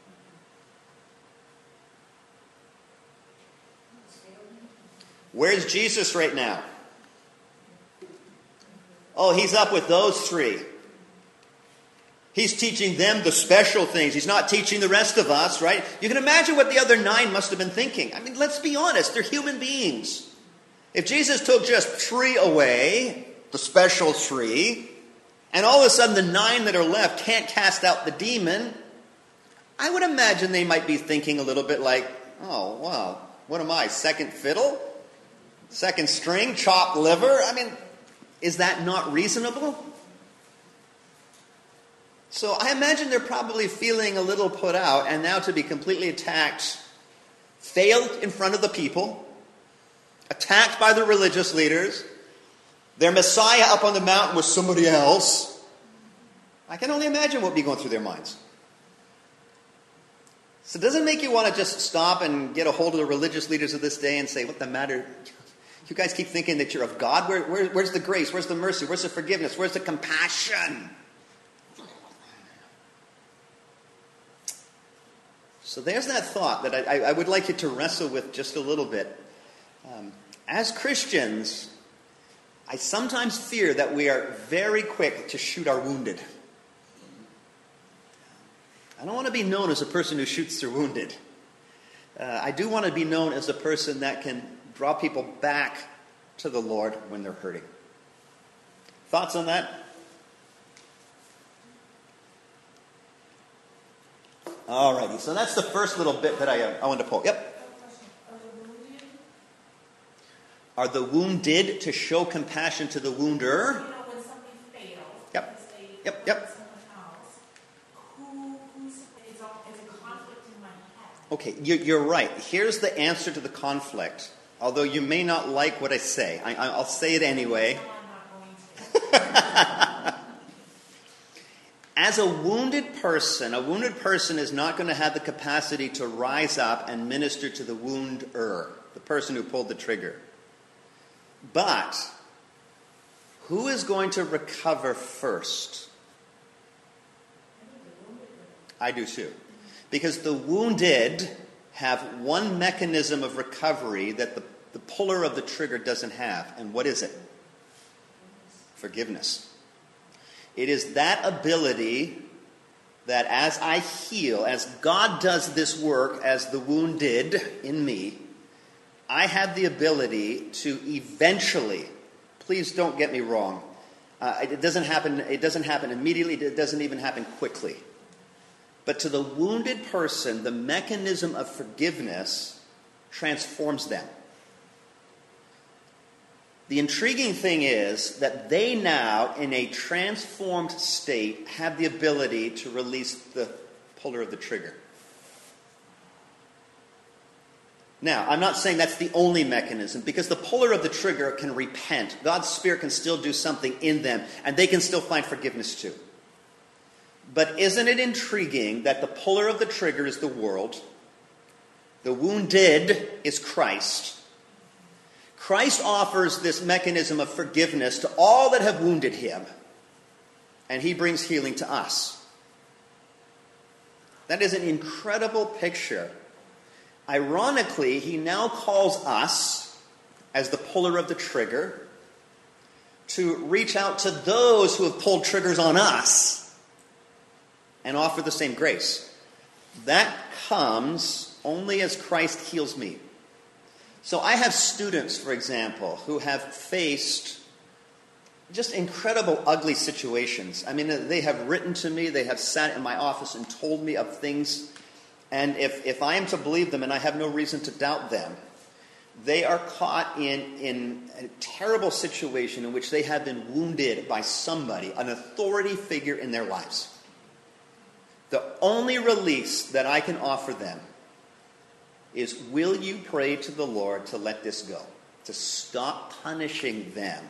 Where's Jesus right now? Oh, he's up with those three. He's teaching them the special things. He's not teaching the rest of us, right? You can imagine what the other nine must have been thinking. I mean, let's be honest. They're human beings. If Jesus took just three away, the special three, and all of a sudden the nine that are left can't cast out the demon, I would imagine they might be thinking a little bit like, oh, wow, what am I, second fiddle? Second string, chopped liver? I mean, is that not reasonable? So I imagine they're probably feeling a little put out, and now to be completely attacked, failed in front of the people, attacked by the religious leaders, their Messiah up on the mountain with somebody else. I can only imagine what would be going through their minds. So does it make you want to just stop and get a hold of the religious leaders of this day and say, what the matter? You guys keep thinking that you're of God. Where, where, where's the grace? Where's the mercy? Where's the forgiveness? Where's the compassion? So there's that thought that I, I would like you to wrestle with just a little bit. Um, as Christians, I sometimes fear that we are very quick to shoot our wounded. I don't want to be known as a person who shoots their wounded. Uh, I do want to be known as a person that can draw people back to the Lord when they're hurting. Thoughts on that? Alrighty, so that's the first little bit that I, uh, I wanted to pull. Yep. Are the wounded to show compassion to the wounder? You know, when something fails, Yep. because they Yep, hurt yep. someone else, who, who's, it's, all, it's a conflict in my head. Okay, you, you're right. Here's the answer to the conflict. Although you may not like what I say. I, I, I'll say it anyway. No, I'm not going to. As a wounded person, a wounded person is not going to have the capacity to rise up and minister to the wounder, the person who pulled the trigger. But who is going to recover first? I do too. Because the wounded have one mechanism of recovery that the, the puller of the trigger doesn't have. And what is it? Forgiveness. It is that ability that as I heal, as God does this work, as the wounded in me, I have the ability to eventually, please don't get me wrong, uh, it doesn't happen, it doesn't happen immediately, it doesn't even happen quickly. But to the wounded person, the mechanism of forgiveness transforms them. The intriguing thing is that they now, in a transformed state, have the ability to release the puller of the trigger. Now, I'm not saying that's the only mechanism, because the puller of the trigger can repent. God's Spirit can still do something in them, and they can still find forgiveness too. But isn't it intriguing that the puller of the trigger is the world, the wounded is Christ. Christ offers this mechanism of forgiveness to all that have wounded him, and he brings healing to us. That is an incredible picture. Ironically, he now calls us, as the puller of the trigger, to reach out to those who have pulled triggers on us and offer the same grace. That comes only as Christ heals me. So I have students, for example, who have faced just incredible ugly situations. I mean, they have written to me, they have sat in my office and told me of things. And if, if I am to believe them, and I have no reason to doubt them, they are caught in, in a terrible situation in which they have been wounded by somebody, an authority figure in their lives. The only release that I can offer them is, will you pray to the Lord to let this go? To stop punishing them.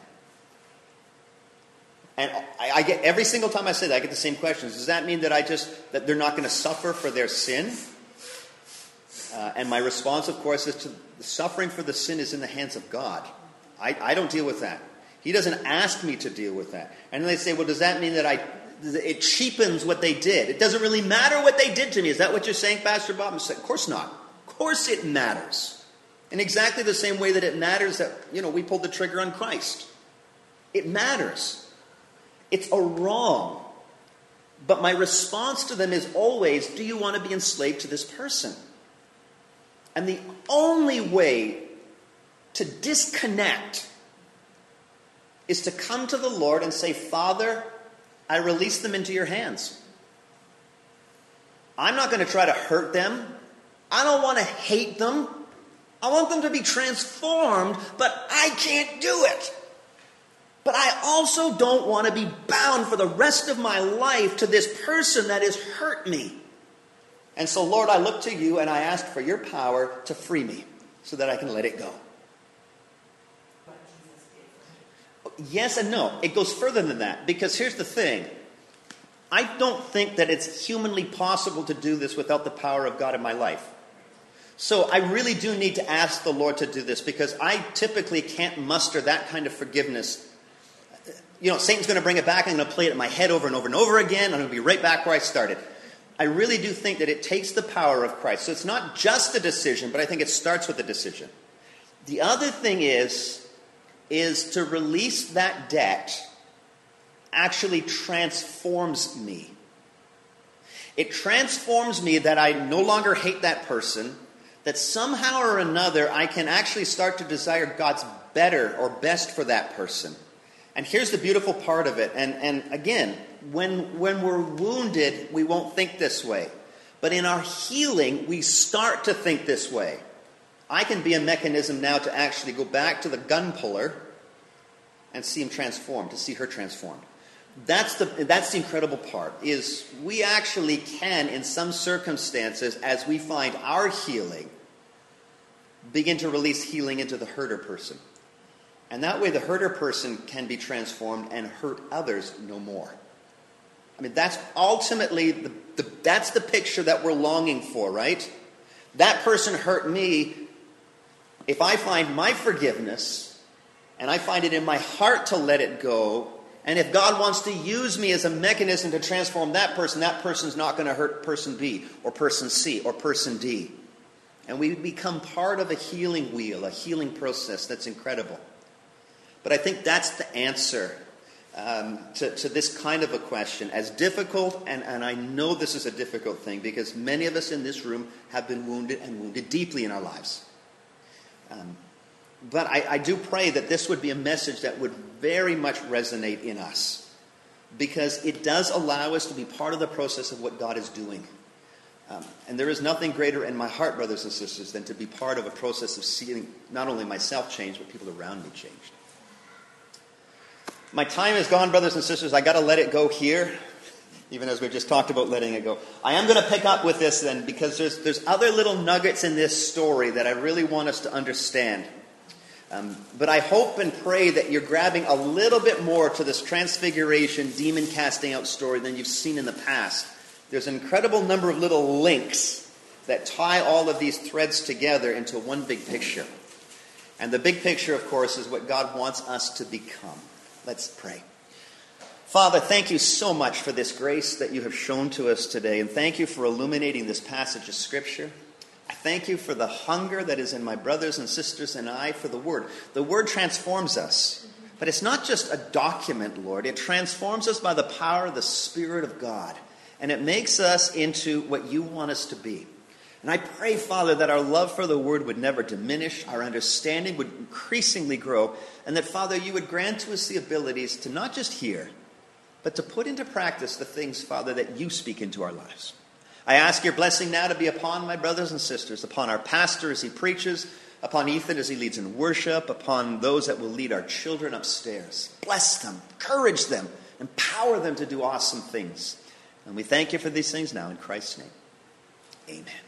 And I, I get, every single time I say that, I get the same questions. Does that mean that I just, that they're not going to suffer for their sin? Uh, and my response, of course, is to the suffering for the sin is in the hands of God. I, I don't deal with that. He doesn't ask me to deal with that. And then they say, well, does that mean that I, it cheapens what they did? It doesn't really matter what they did to me. Is that what you're saying, Pastor Bob? I said, of course not. Of course it matters. In exactly the same way that it matters that, you know, we pulled the trigger on Christ. It matters. It's a wrong. But my response to them is always, do you want to be enslaved to this person? And the only way to disconnect is to come to the Lord and say, Father, I release them into your hands. I'm not going to try to hurt them. I don't want to hate them. I want them to be transformed, but I can't do it. But I also don't want to be bound for the rest of my life to this person that has hurt me. And so, Lord, I look to you and I ask for your power to free me so that I can let it go. Yes and no. It goes further than that, because here's the thing. I don't think that it's humanly possible to do this without the power of God in my life. So I really do need to ask the Lord to do this, because I typically can't muster that kind of forgiveness. You know, Satan's going to bring it back. I'm going to play it in my head over and over and over again. I'm going to be right back where I started. I really do think that it takes the power of Christ. So it's not just a decision, but I think it starts with a decision. The other thing is, is to release that debt actually transforms me. It transforms me that I no longer hate that person, that somehow or another I can actually start to desire God's better or best for that person. And here's the beautiful part of it. And, and again, when, when we're wounded, we won't think this way. But in our healing, we start to think this way. I can be a mechanism now to actually go back to the gun puller and see him transformed, to see her transformed. That's the, that's the incredible part, is we actually can, in some circumstances, as we find our healing, begin to release healing into the hurter person. And that way the hurter person can be transformed and hurt others no more. I mean, that's ultimately, the, the, that's the picture that we're longing for, right? That person hurt me. If I find my forgiveness, and I find it in my heart to let it go, and if God wants to use me as a mechanism to transform that person, that person's not going to hurt person B, or person C, or person D. And we become part of a healing wheel, a healing process that's incredible. But I think that's the answer um, to, to this kind of a question. As difficult, and, and I know this is a difficult thing, because many of us in this room have been wounded and wounded deeply in our lives. Um, but I, I do pray that this would be a message that would very much resonate in us, because it does allow us to be part of the process of what God is doing. Um, and there is nothing greater in my heart, brothers and sisters, than to be part of a process of seeing not only myself change, but people around me changed. My time is gone, brothers and sisters. I got to let it go here, even as we've just talked about letting it go. I am going to pick up with this then, because there's there's other little nuggets in this story that I really want us to understand. Um, but I hope and pray that you're grabbing a little bit more to this transfiguration, demon casting out story than you've seen in the past. There's an incredible number of little links that tie all of these threads together into one big picture. And the big picture, of course, is what God wants us to become. Let's pray. Father, thank you so much for this grace that you have shown to us today. And thank you for illuminating this passage of Scripture. I thank you for the hunger that is in my brothers and sisters and I for the Word. The Word transforms us. But it's not just a document, Lord. It transforms us by the power of the Spirit of God. And it makes us into what you want us to be. And I pray, Father, that our love for the Word would never diminish, our understanding would increasingly grow, and that, Father, you would grant to us the abilities to not just hear, but to put into practice the things, Father, that you speak into our lives. I ask your blessing now to be upon my brothers and sisters, upon our pastor as he preaches, upon Ethan as he leads in worship, upon those that will lead our children upstairs. Bless them, encourage them, empower them to do awesome things. And we thank you for these things now in Christ's name. Amen.